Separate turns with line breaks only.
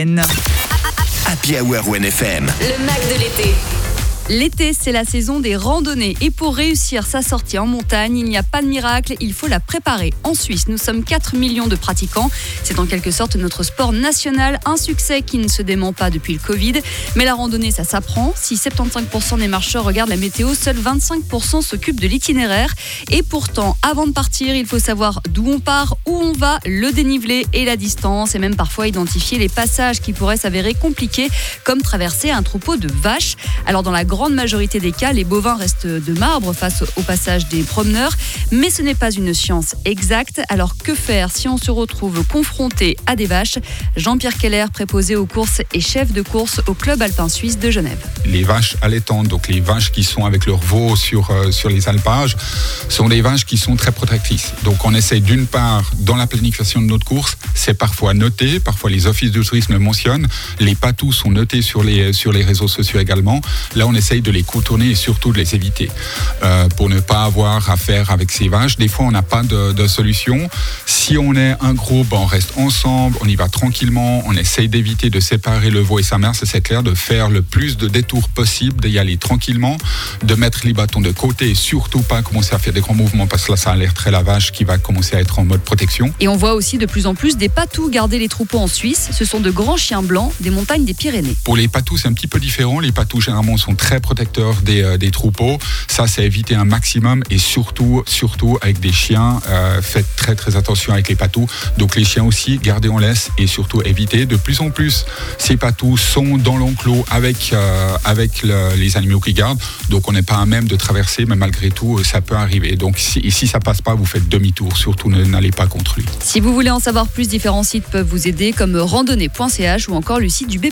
Happy Hour ONFM.
Le Mac de l'été.
L'été, c'est la saison des randonnées et pour réussir sa sortie en montagne, il n'y a pas de miracle, il faut la préparer. En Suisse, nous sommes 4 millions de pratiquants. C'est en quelque sorte notre sport national, un succès qui ne se dément pas depuis le Covid. Mais la randonnée, ça s'apprend. Si 75% des marcheurs regardent la météo, seuls 25% s'occupent de l'itinéraire. Et pourtant, avant de partir, il faut savoir d'où on part, où on va, le dénivelé et la distance, et même parfois identifier les passages qui pourraient s'avérer compliqués, comme traverser un troupeau de vaches. Alors dans la grande majorité des cas, les bovins restent de marbre face au passage des promeneurs, mais ce n'est pas une science exacte. Alors que faire si on se retrouve confronté à des vaches ? Jean-Pierre Keller, préposé aux courses et chef de course au Club Alpin Suisse de Genève.
Les vaches allaitantes, donc les vaches qui sont avec leurs veaux sur les alpages, sont des vaches qui sont très protectrices. Donc on essaye d'une part, dans la planification de notre course, c'est parfois noté, parfois les offices de tourisme le mentionnent, les patous sont notés sur les réseaux sociaux également. Là on essaye de les contourner et surtout de les éviter pour ne pas avoir affaire avec ces vaches. Des fois on n'a pas de solution. Si on est un groupe, on reste ensemble, on y va tranquillement, on essaye d'éviter de séparer le veau et sa mère, c'est clair, de faire le plus de détours possible, d'y aller tranquillement, de mettre les bâtons de côté et surtout pas commencer à faire des grands mouvements parce que là ça a l'air très la vache qui va commencer à être en mode protection.
Et on voit aussi de plus en plus des patous garder les troupeaux en Suisse. Ce sont de grands chiens blancs des montagnes des Pyrénées.
Pour les patous c'est un petit peu différent. Les patous généralement sont très protecteurs des troupeaux. Ça c'est éviter un maximum et surtout avec des chiens, faites très très attention avec les patous. Donc les chiens aussi, gardez en laisse et surtout évitez. De plus en plus, ces patous sont dans l'enclos avec les animaux qui gardent. Donc on n'est pas à même de traverser, mais malgré tout, ça peut arriver. Donc si ça passe pas, vous faites demi-tour. Surtout n'allez pas contre lui.
Si vous voulez en savoir plus, différents sites peuvent vous aider comme randonnée.ch ou encore le site du BP.